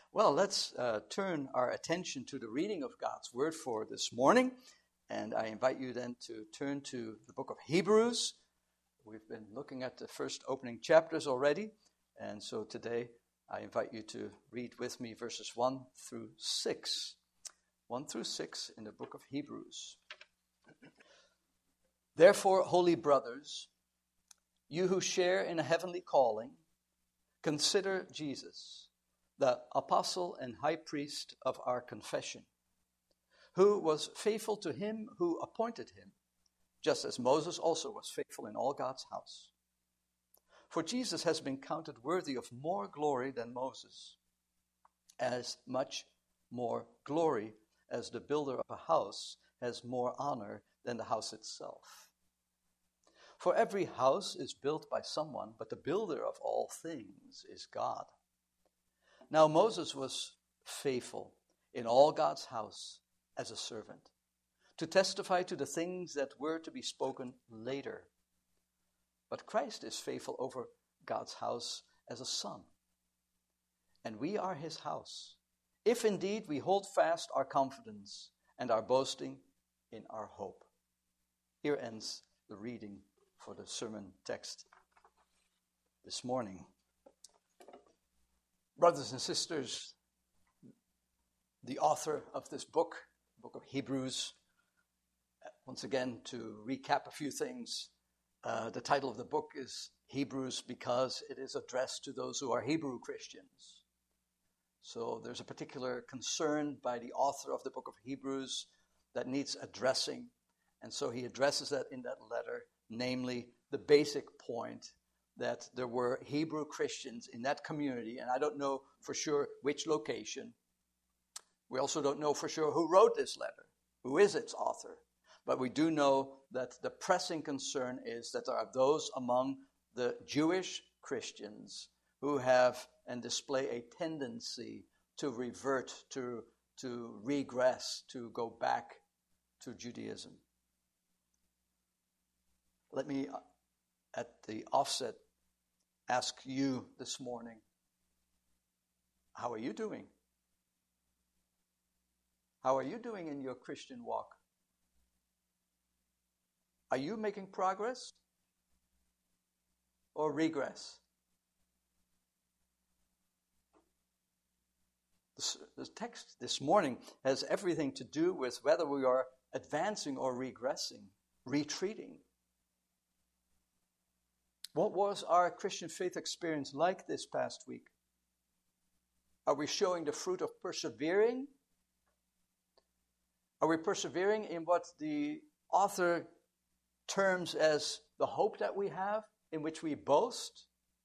Well, let's turn our attention to the reading of God's Word for this morning. And I invite you then to turn to the book of Hebrews. We've been looking at the first opening chapters already. And so today I invite you to read with me verses 1 through 6. 1 through 6 in the book of Hebrews. Therefore, holy brothers, you who share in a heavenly calling, consider Jesus, the apostle and high priest of our confession, who was faithful to him who appointed him, just as Moses also was faithful in all God's house. For Jesus has been counted worthy of more glory than Moses, as much more glory as the builder of a house has more honor than the house itself. For every house is built by someone, but the builder of all things is God. Now Moses was faithful in all God's house as a servant, to testify to the things that were to be spoken later. But Christ is faithful over God's house as a son, and we are his house, if indeed we hold fast our confidence and our boasting in our hope. Here ends the reading for the sermon text this morning. Brothers and sisters, the author of this book, the book of Hebrews, once again to recap a few things, the title of the book is Hebrews because it is addressed to those who are Hebrew Christians. So there's a particular concern by the author of the book of Hebrews that needs addressing, and so he addresses that in that letter, namely the basic point that there were Hebrew Christians in that community, and I don't know for sure which location. We also don't know for sure who wrote this letter, who is its author, but we do know that the pressing concern is that there are those among the Jewish Christians who have and display a tendency to revert, to regress, to go back to Judaism. Let me, at the offset, ask you this morning, how are you doing? How are you doing in your Christian walk? Are you making progress or regress? The text this morning has everything to do with whether we are advancing or regressing, retreating. What was our Christian faith experience like this past week? Are we showing the fruit of persevering? Are we persevering in what the author terms as the hope that we have, in which we boast?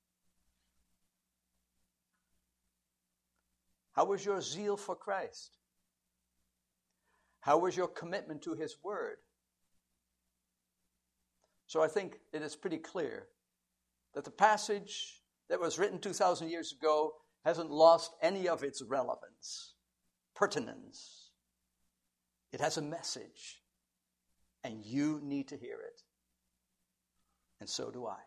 How was your zeal for Christ? How was your commitment to his word? So I think it is pretty clear that the passage that was written 2,000 years ago hasn't lost any of its relevance, pertinence. It has a message, and you need to hear it. And so do I.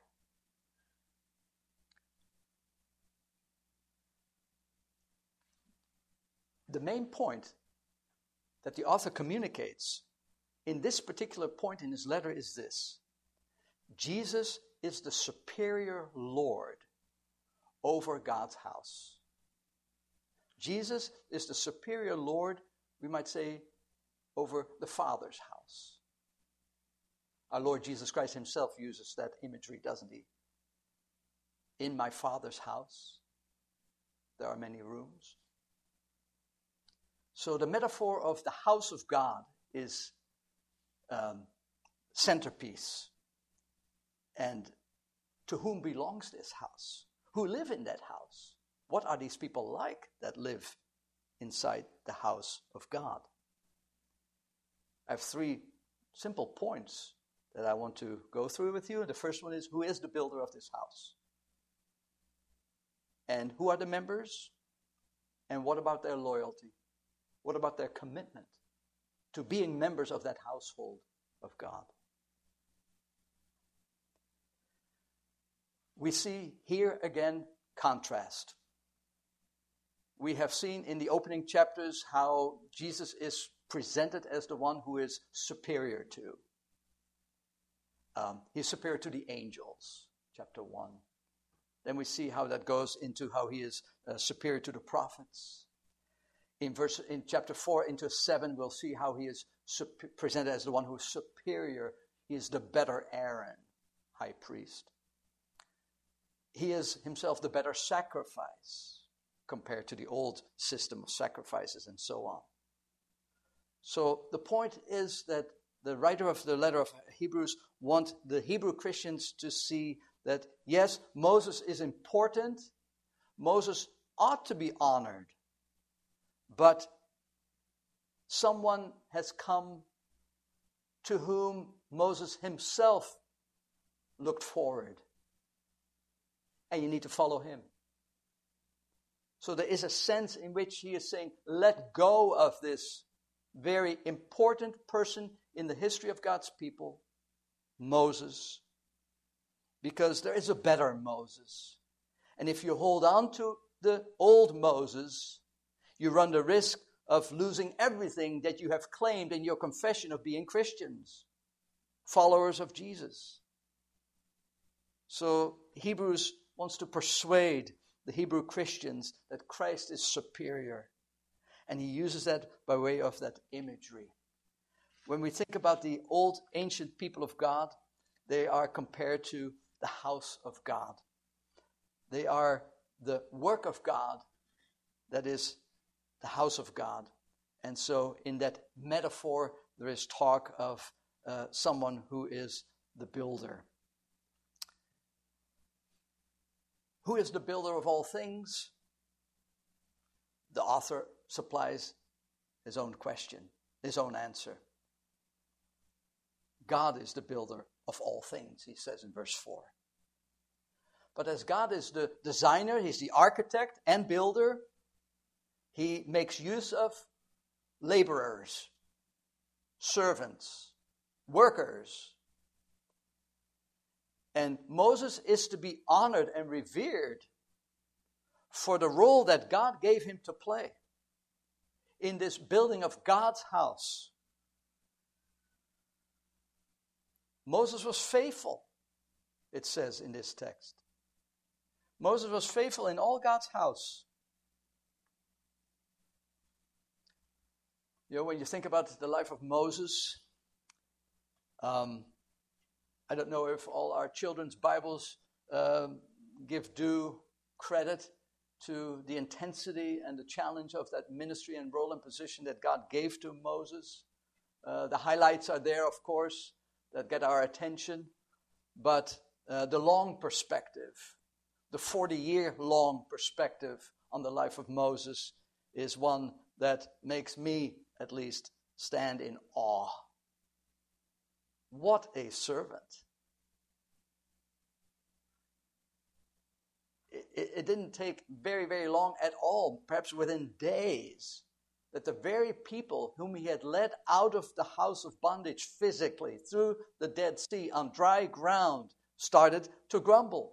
The main point that the author communicates in this particular point in his letter is this: Jesus is the superior Lord over God's house. Jesus is the superior Lord, we might say, over the Father's house. Our Lord Jesus Christ himself uses that imagery, doesn't he? In my Father's house, there are many rooms. So the metaphor of the house of God is centerpiece. And to whom belongs this house? Who live in that house? What are these people like that live inside the house of God? I have three simple points that I want to go through with you. The first one is, who is the builder of this house? And who are the members? And what about their loyalty? What about their commitment to being members of that household of God? We see here again contrast. we have seen in the opening chapters how Jesus is presented as the one who is superior to. He's superior to the angels, chapter 1. Then we see how that goes into how he is superior to the prophets. In chapter 4 into 7, we'll see how he is presented as the one who is superior. He is the better Aaron, high priest. He is himself the better sacrifice compared to the old system of sacrifices and so on. So the point is that the writer of the letter of Hebrews wants the Hebrew Christians to see that, yes, Moses is important. Moses ought to be honored. But someone has come to whom Moses himself looked forward. And you need to follow him. So there is a sense in which he is saying, let go of this very important person in the history of God's people, Moses, because there is a better Moses. And if you hold on to the old Moses, you run the risk of losing everything that you have claimed in your confession of being Christians, followers of Jesus. So Hebrews wants to persuade the Hebrew Christians that Christ is superior. And he uses that by way of that imagery. When we think about the old ancient people of God, they are compared to the house of God. They are the work of God that is the house of God. And so in that metaphor, there is talk of someone who is the builder. Who is the builder of all things? The author supplies his own question, his own answer. God is the builder of all things, he says in verse 4. But as God is the designer, he's the architect and builder, he makes use of laborers, servants, workers. And Moses is to be honored and revered for the role that God gave him to play in this building of God's house. Moses was faithful, it says in this text. Moses was faithful in all God's house. You know, when you think about the life of Moses, I don't know if all our children's Bibles give due credit to the intensity and the challenge of that ministry and role and position that God gave to Moses. The highlights are there, of course, that get our attention. But the long perspective, the 40-year long perspective on the life of Moses is one that makes me, at least, stand in awe. What a servant. It didn't take very, very long at all, perhaps within days, that the very people whom he had led out of the house of bondage physically through the Dead Sea on dry ground started to grumble.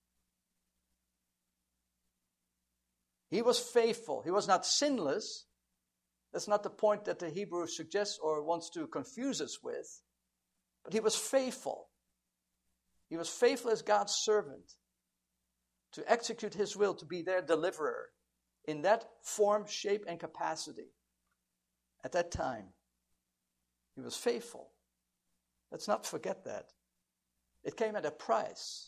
He was faithful. He was not sinless. That's not the point that the Hebrew suggests or wants to confuse us with. But he was faithful. He was faithful as God's servant to execute his will, to be their deliverer in that form, shape, and capacity. At that time, he was faithful. Let's not forget that. It came at a price.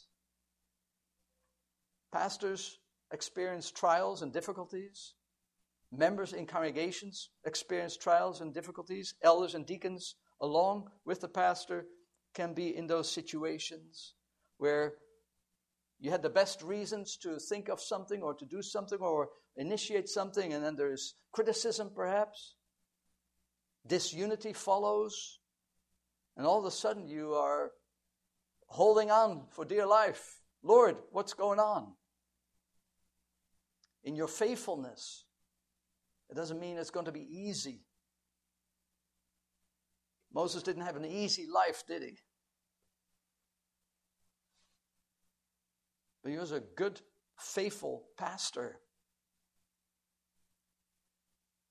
Pastors experience trials and difficulties. Members in congregations experience trials and difficulties. Elders and deacons, along with the pastor, can be in those situations where you had the best reasons to think of something or to do something or initiate something, and then there's criticism perhaps. Disunity follows, and all of a sudden you are holding on for dear life. Lord, what's going on? In your faithfulness, it doesn't mean it's going to be easy. Moses didn't have an easy life, did he? But he was a good, faithful pastor.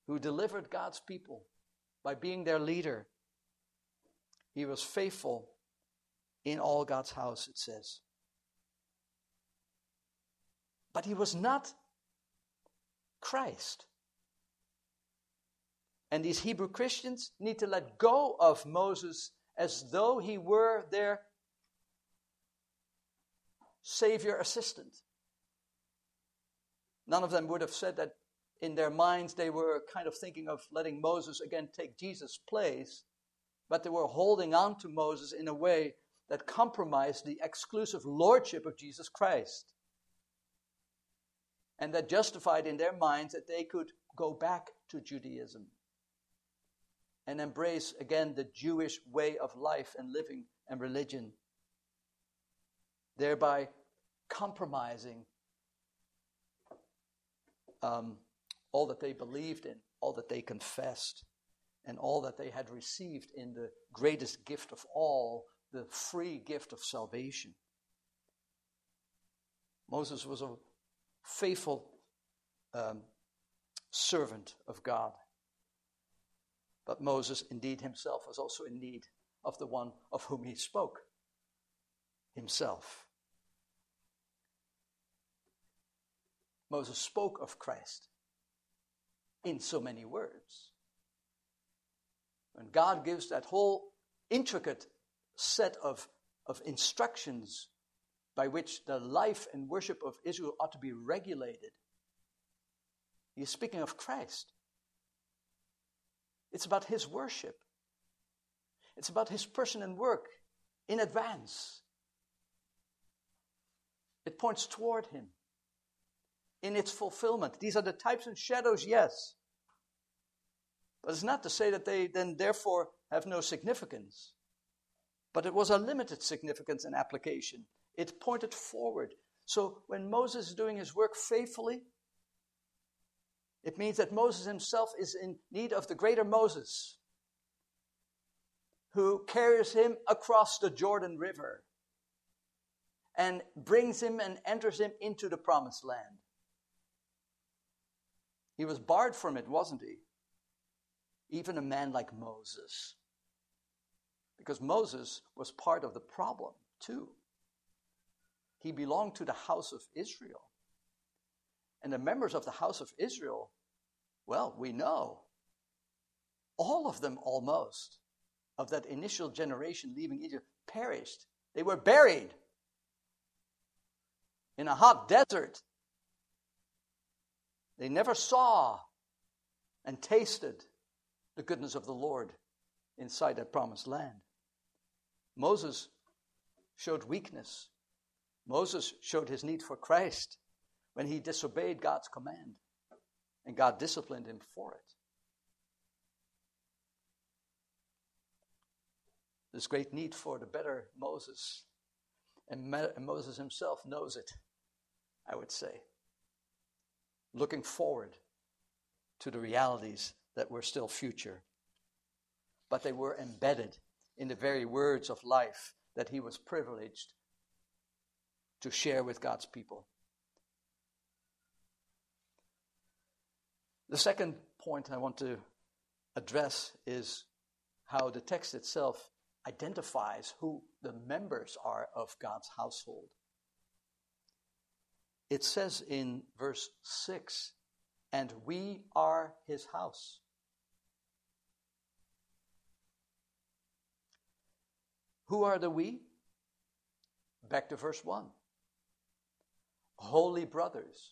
who delivered God's people by being their leader. He was faithful in all God's house, it says. But he was not Christ. And these Hebrew Christians need to let go of Moses as though he were their Savior assistant. None of them would have said that in their minds they were kind of thinking of letting Moses again take Jesus' place, but they were holding on to Moses in a way that compromised the exclusive lordship of Jesus Christ. And that justified in their minds that they could go back to Judaism and embrace again the Jewish way of life and living and religion, thereby compromising all that they believed in, all that they confessed, and all that they had received in the greatest gift of all, the free gift of salvation. Moses was a faithful servant of God. But Moses indeed himself was also in need of the one of whom he spoke, himself. Moses spoke of Christ in so many words. When God gives that whole intricate set of instructions by which the life and worship of Israel ought to be regulated, he is speaking of Christ. It's about his worship. It's about his person and work in advance. It points toward him in its fulfillment. These are the types and shadows, yes. But it's not to say that they then therefore have no significance. But it was a limited significance and application. It pointed forward. So when Moses is doing his work faithfully, it means that Moses himself is in need of the greater Moses, who carries him across the Jordan River and brings him and enters him into the promised land. He was barred from it, wasn't he? Even a man like Moses. Because Moses was part of the problem, too. He belonged to the house of Israel. And the members of the house of Israel, well, we know, all of them almost, of that initial generation leaving Egypt, perished. They were buried in a hot desert. They never saw and tasted the goodness of the Lord inside that promised land. Moses showed weakness. Moses showed his need for Christ when he disobeyed God's command, and God disciplined him for it. There's great need for the better Moses, and Moses himself knows it, I would say. Looking forward to the realities that were still future. But they were embedded in the very words of life that he was privileged to share with God's people. The second point I want to address is how the text itself identifies who the members are of God's household. It says in verse 6, "And we are his house." Who are the we? Back to verse 1. Holy brothers.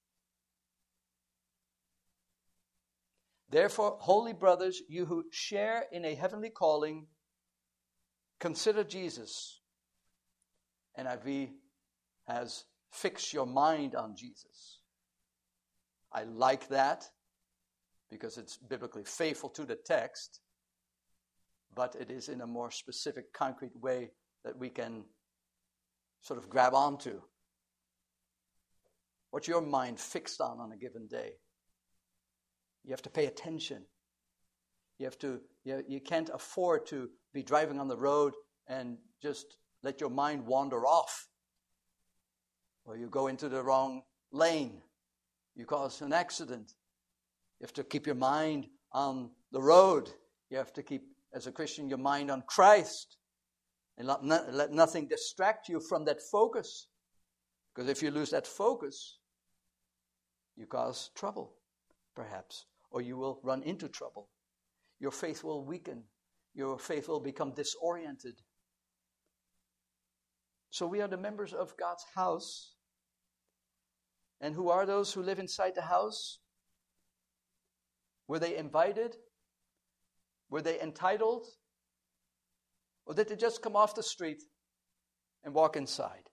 Therefore, holy brothers, you who share in a heavenly calling, consider Jesus. NIV has fixed your mind on Jesus. I like that because it's biblically faithful to the text, but it is in a more specific, concrete way that we can sort of grab onto. What's your mind fixed on a given day? You have to pay attention. You can't afford to be driving on the road and just let your mind wander off. Or you go into the wrong lane. You cause an accident. You have to keep your mind on the road. You have to keep, as a Christian, your mind on Christ. And let nothing distract you from that focus. Because if you lose that focus, you cause trouble, perhaps. Or you will run into trouble. Your faith will weaken. Your faith will become disoriented. So we are the members of God's house. And who are those who live inside the house? Were they invited? Were they entitled? Or did they just come off the street and walk inside?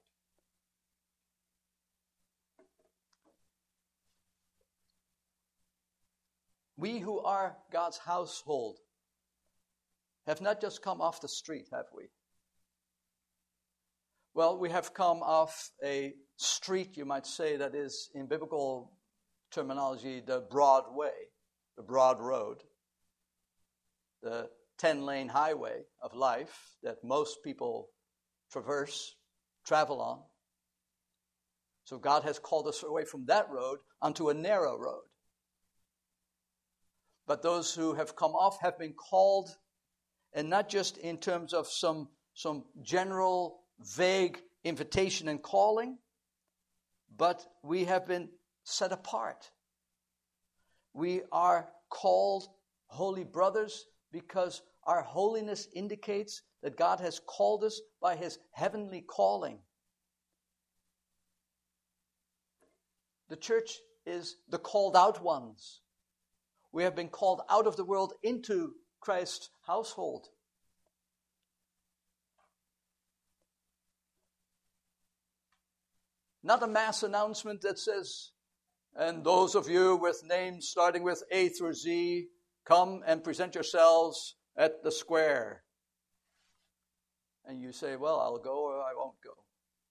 We who are God's household have not just come off the street, have we? Well, we have come off a street, you might say, that is, in biblical terminology, the broad way, the broad road, the 10-lane highway of life that most people travel on. So God has called us away from that road onto a narrow road. But those who have come off have been called, and not just in terms of some general, vague invitation and calling, but we have been set apart. We are called holy brothers because our holiness indicates that God has called us by His heavenly calling. The church is the called out ones. We have been called out of the world into Christ's household. Not a mass announcement that says, and those of you with names starting with A through Z, come and present yourselves at the square. And you say, well, I'll go or I won't go.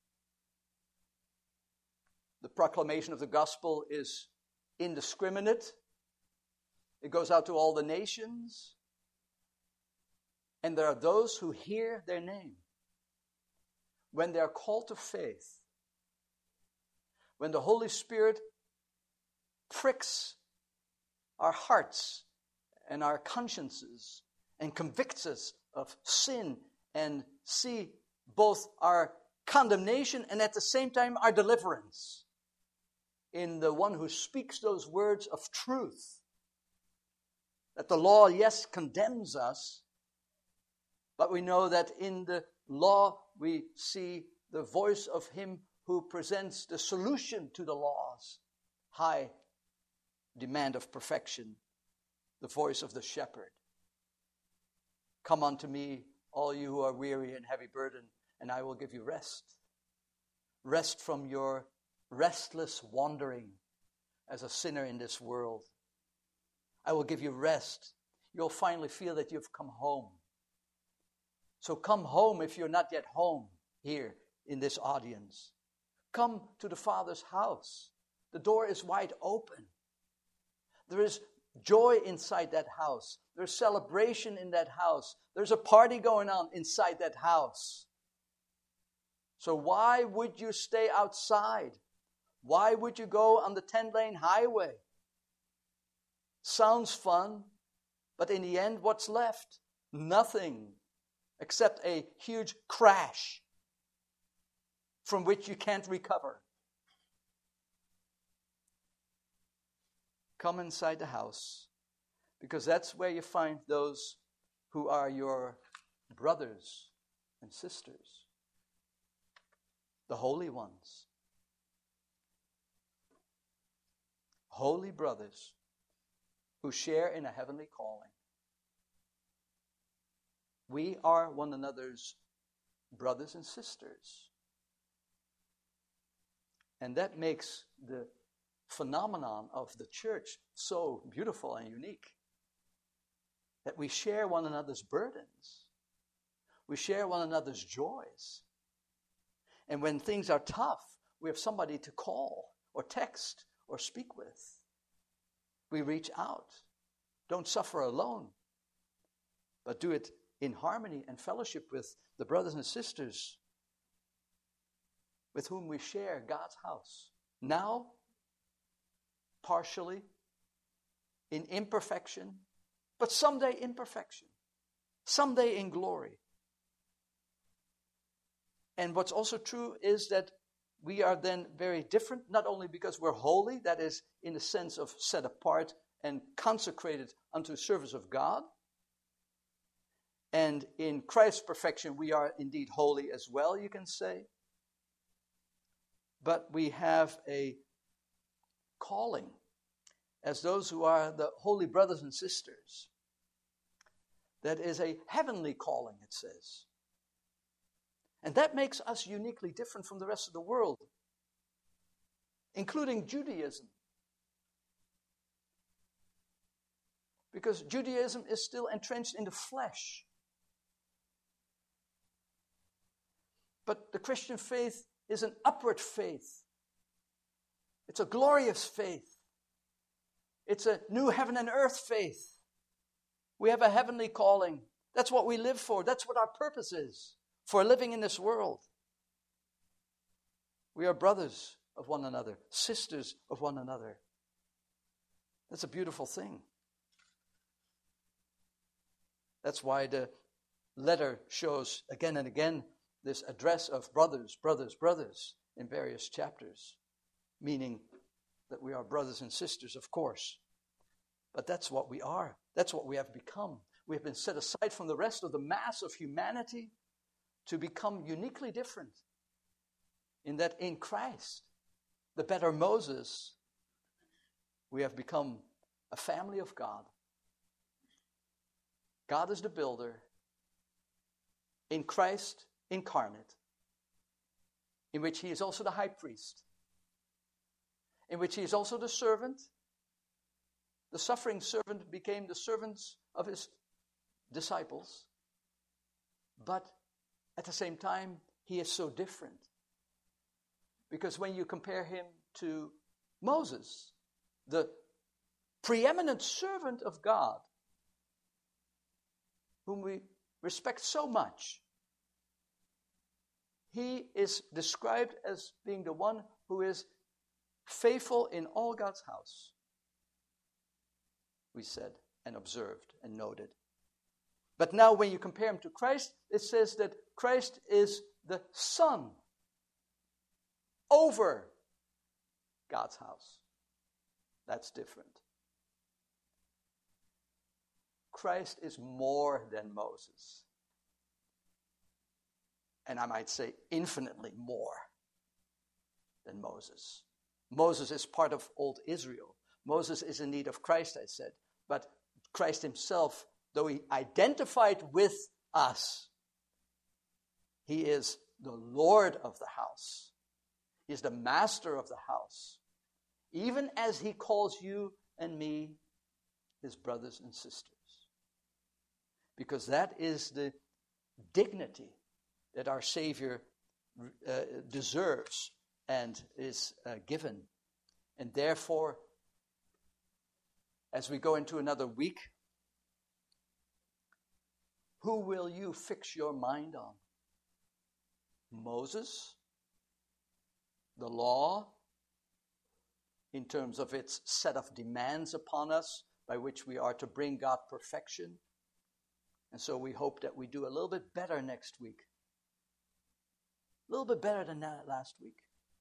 The proclamation of the gospel is indiscriminate. It goes out to all the nations. And there are those who hear their name. When they are called to faith, when the Holy Spirit pricks our hearts and our consciences and convicts us of sin and see both our condemnation and at the same time our deliverance in the one who speaks those words of truth. That the law, yes, condemns us, but we know that in the law we see the voice of Him who presents the solution to the law's high demand of perfection, the voice of the shepherd. Come unto me, all you who are weary and heavy burdened, and I will give you rest. Rest from your restless wandering as a sinner in this world. I will give you rest. You'll finally feel that you've come home. So come home if you're not yet home here in this audience. Come to the Father's house. The door is wide open. There is joy inside that house. There's celebration in that house. There's a party going on inside that house. So why would you stay outside? Why would you go on the 10-lane highway? Sounds fun, but in the end, what's left? Nothing except a huge crash from which you can't recover. Come inside the house, because that's where you find those who are your brothers and sisters, the holy ones. Holy brothers who share in a heavenly calling. We are one another's brothers and sisters. And that makes the phenomenon of the church so beautiful and unique. That we share one another's burdens. We share one another's joys. And when things are tough, we have somebody to call or text or speak with. We reach out. Don't suffer alone, but do it in harmony and fellowship with the brothers and sisters with whom we share God's house. Now, partially, in imperfection, but someday in perfection, someday in glory. And what's also true is that we are then very different, not only because we're holy, that is in the sense of set apart and consecrated unto service of God. And in Christ's perfection, we are indeed holy as well, you can say. But we have a calling as those who are the holy brothers and sisters. That is a heavenly calling, it says. And that makes us uniquely different from the rest of the world, including Judaism. Because Judaism is still entrenched in the flesh. But the Christian faith is an upward faith. It's a glorious faith. It's a new heaven and earth faith. We have a heavenly calling. That's what we live for. That's what our purpose is for living in this world. We are brothers of one another, sisters of one another. That's a beautiful thing. That's why the letter shows again and again this address of brothers, brothers, brothers in various chapters, meaning that we are brothers and sisters, of course. But that's what we are. That's what we have become. We have been set aside from the rest of the mass of humanity to become uniquely different. In that in Christ, the better Moses, we have become a family of God. God is the builder. In Christ incarnate, in which he is also the high priest, in which he is also the servant. The suffering servant became the servants of his disciples, but at the same time, he is so different. Because when you compare him to Moses, the preeminent servant of God, whom we respect so much, he is described as being the one who is faithful in all God's house. We said and observed and noted. But now when you compare him to Christ, it says that Christ is the Son over God's house. That's different. Christ is more than Moses. And I might say infinitely more than Moses. Moses is part of old Israel. Moses is in need of Christ, I said. But Christ himself, though he identified with us, he is the Lord of the house. He is the master of the house. Even as he calls you and me his brothers and sisters. Because that is the dignity that our Savior deserves and is given. And therefore, as we go into another week, who will you fix your mind on? Moses? The law, in terms of its set of demands upon us, by which we are to bring God perfection. And so we hope that we do a little bit better next week. A little bit better than that last week.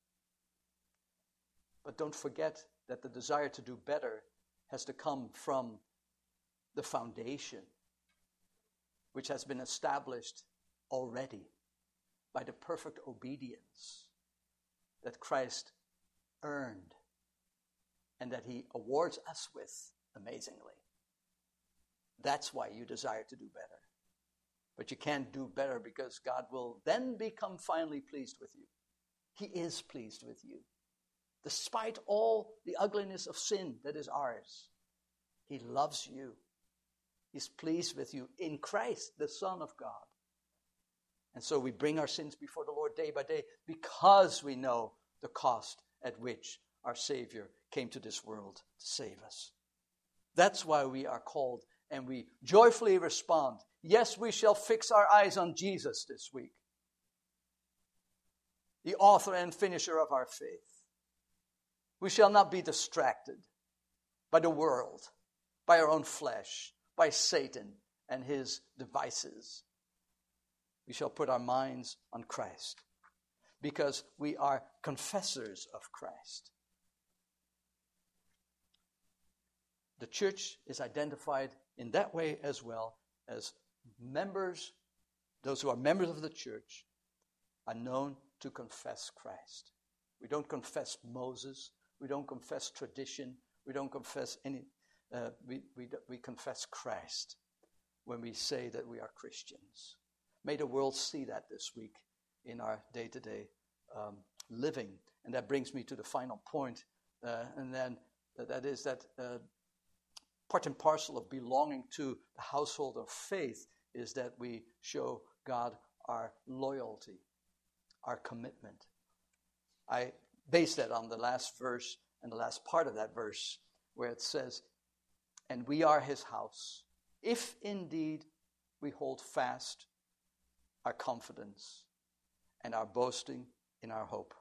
But don't forget that the desire to do better has to come from the foundation, which has been established already by the perfect obedience that Christ earned and that he awards us with amazingly. That's why you desire to do better. But you can't do better because God will then become finally pleased with you. He is pleased with you. Despite all the ugliness of sin that is ours, he loves you. He's pleased with you in Christ, the Son of God. And so we bring our sins before the Lord day by day because we know the cost at which our Savior came to this world to save us. That's why we are called and we joyfully respond. Yes, we shall fix our eyes on Jesus this week, the author and finisher of our faith. We shall not be distracted by the world. by our own flesh, by Satan and his devices. We shall put our minds on Christ because we are confessors of Christ. The church is identified in that way as well as members. Those who are members of the church are known to confess Christ. We don't confess Moses. We don't confess tradition. We don't confess any. We confess Christ when we say that we are Christians. May the world see that this week in our day-to-day living. And that brings me to the final point, and then that is that part and parcel of belonging to the household of faith is that we show God our loyalty, our commitment. I base that on the last verse and the last part of that verse where it says, "And we are his house, if indeed we hold fast our confidence and our boasting in our hope."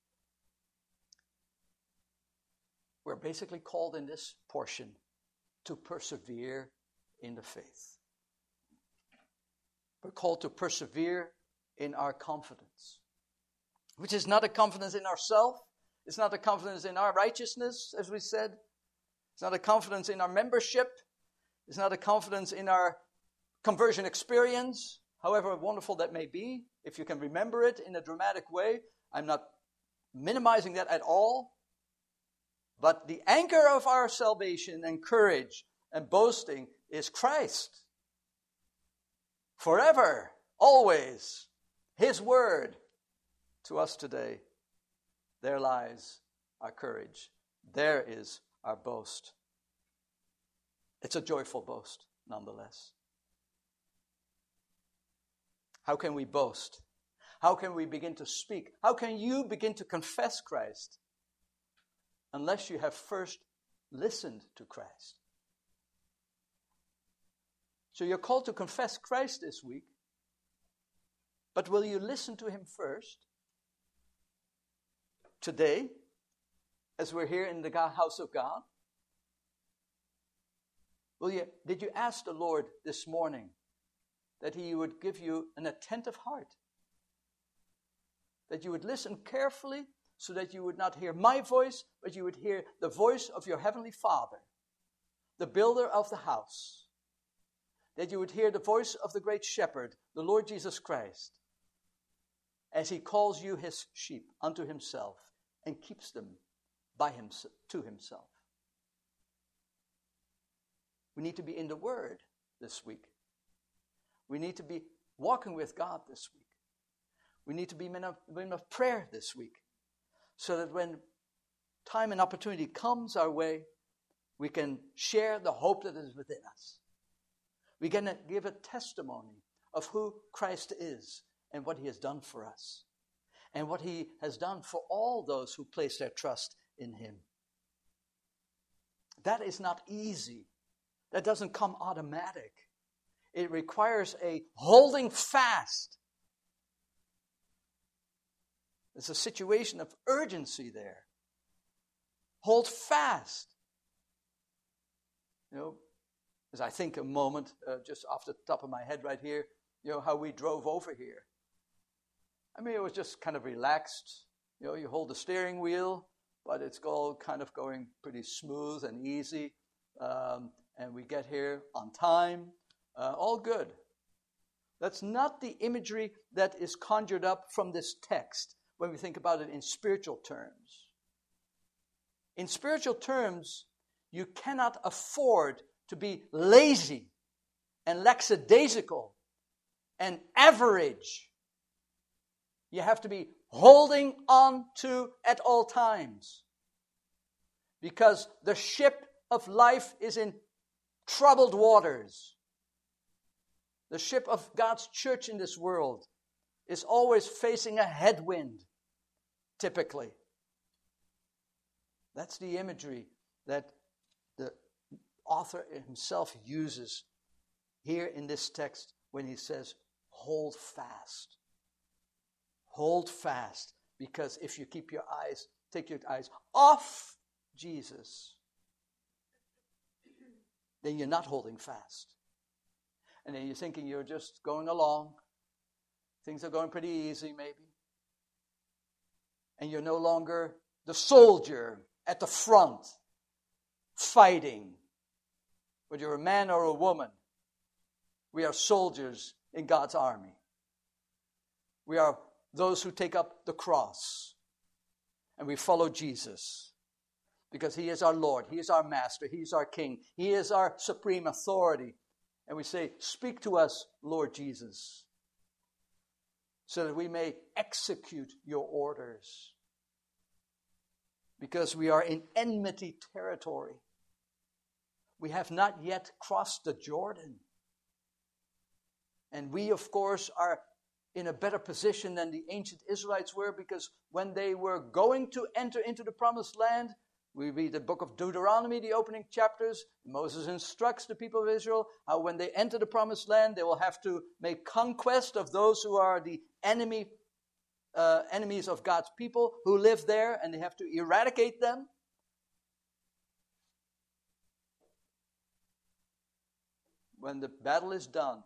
We're basically called in this portion to persevere in the faith. We're called to persevere in our confidence, which is not a confidence in ourselves. It's not a confidence in our righteousness, as we said. It's not a confidence in our membership. It's not a confidence in our conversion experience, however wonderful that may be, if you can remember it in a dramatic way. I'm not minimizing that at all. But the anchor of our salvation and courage and boasting is Christ. Forever, always, his word to us today. There lies our courage. There is our boast. It's a joyful boast, nonetheless. How can we boast? How can we begin to speak? How can you begin to confess Christ unless you have first listened to Christ? So you're called to confess Christ this week, but will you listen to him first? Today, as we're here in the house of God? Did you ask the Lord this morning that he would give you an attentive heart? That you would listen carefully so that you would not hear my voice, but you would hear the voice of your heavenly Father, the builder of the house. That you would hear the voice of the great shepherd, the Lord Jesus Christ, as he calls you his sheep unto himself and keeps them to himself. We need to be in the Word this week. We need to be walking with God this week. We need to be men of prayer this week, so that when time and opportunity comes our way, we can share the hope that is within us. We can give a testimony of who Christ is and what he has done for us, and what he has done for all those who place their trust in him. That is not easy. That doesn't come automatic. It requires a holding fast. There's a situation of urgency there. Hold fast. As I think a moment, just off the top of my head right here, how we drove over here. I mean, it was just kind of relaxed. You hold the steering wheel, but it's all kind of going pretty smooth and easy. And we get here on time. All good. That's not the imagery that is conjured up from this text when we think about it in spiritual terms. In spiritual terms, you cannot afford to be lazy and lackadaisical and average. You have to be holding on to at all times, because the ship of life is in troubled waters. The ship of God's church in this world is always facing a headwind, typically. That's the imagery that the author himself uses here in this text when he says, hold fast. Hold fast, because if you take your eyes off Jesus, then you're not holding fast. And then you're thinking you're just going along. Things are going pretty easy, maybe. And you're no longer the soldier at the front fighting. Whether you're a man or a woman, we are soldiers in God's army. We are those who take up the cross. And we follow Jesus. Because He is our Lord. He is our Master. He is our King. He is our supreme authority. And we say, speak to us, Lord Jesus, so that we may execute your orders. Because we are in enmity territory. We have not yet crossed the Jordan. And we, of course, are in a better position than the ancient Israelites were, because when they were going to enter into the promised land, we read the book of Deuteronomy, the opening chapters. Moses instructs the people of Israel how when they enter the promised land, they will have to make conquest of those who are the enemies of God's people who live there, and they have to eradicate them. When the battle is done,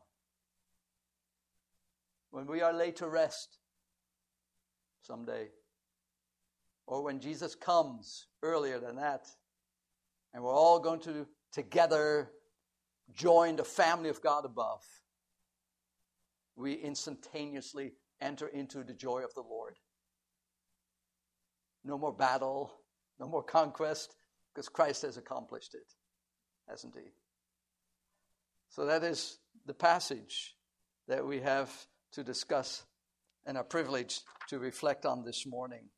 when we are laid to rest someday, or when Jesus comes earlier than that, and we're all going to together join the family of God above, we instantaneously enter into the joy of the Lord. No more battle, no more conquest, because Christ has accomplished it, hasn't He? So that is the passage that we have to discuss and are privileged to reflect on this morning.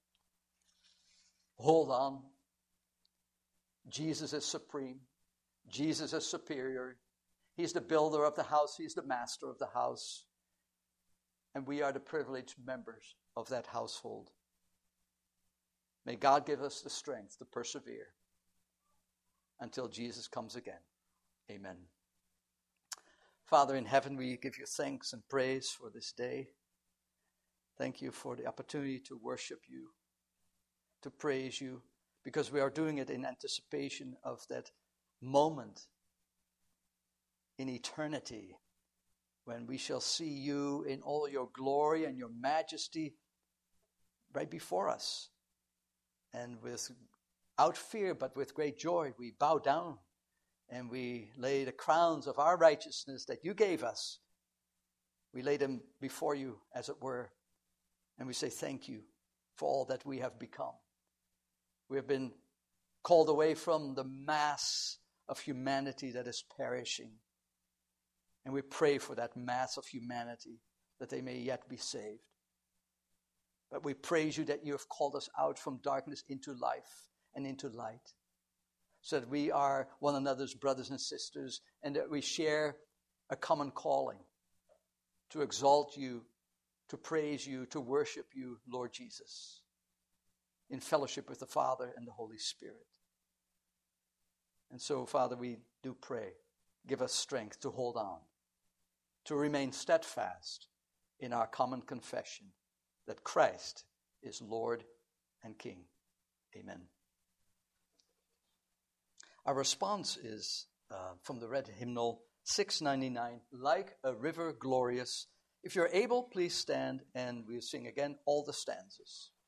Hold on. Jesus is supreme. Jesus is superior. He's the builder of the house. He's the master of the house. And we are the privileged members of that household. May God give us the strength to persevere until Jesus comes again. Amen. Father in heaven, we give you thanks and praise for this day. Thank you for the opportunity to worship you, to praise you, because we are doing it in anticipation of that moment in eternity when we shall see you in all your glory and your majesty right before us. And without fear, but with great joy, we bow down and we lay the crowns of our righteousness that you gave us. We lay them before you, as it were, and we say thank you for all that we have become. We have been called away from the mass of humanity that is perishing. And we pray for that mass of humanity, that they may yet be saved. But we praise you that you have called us out from darkness into life and into light, so that we are one another's brothers and sisters, and that we share a common calling to exalt you, to praise you, to worship you, Lord Jesus, in fellowship with the Father and the Holy Spirit. And so, Father, we do pray, give us strength to hold on, to remain steadfast in our common confession that Christ is Lord and King. Amen. Our response is from the red hymnal 699, Like a River Glorious. If you're able, please stand and we'll sing again all the stanzas.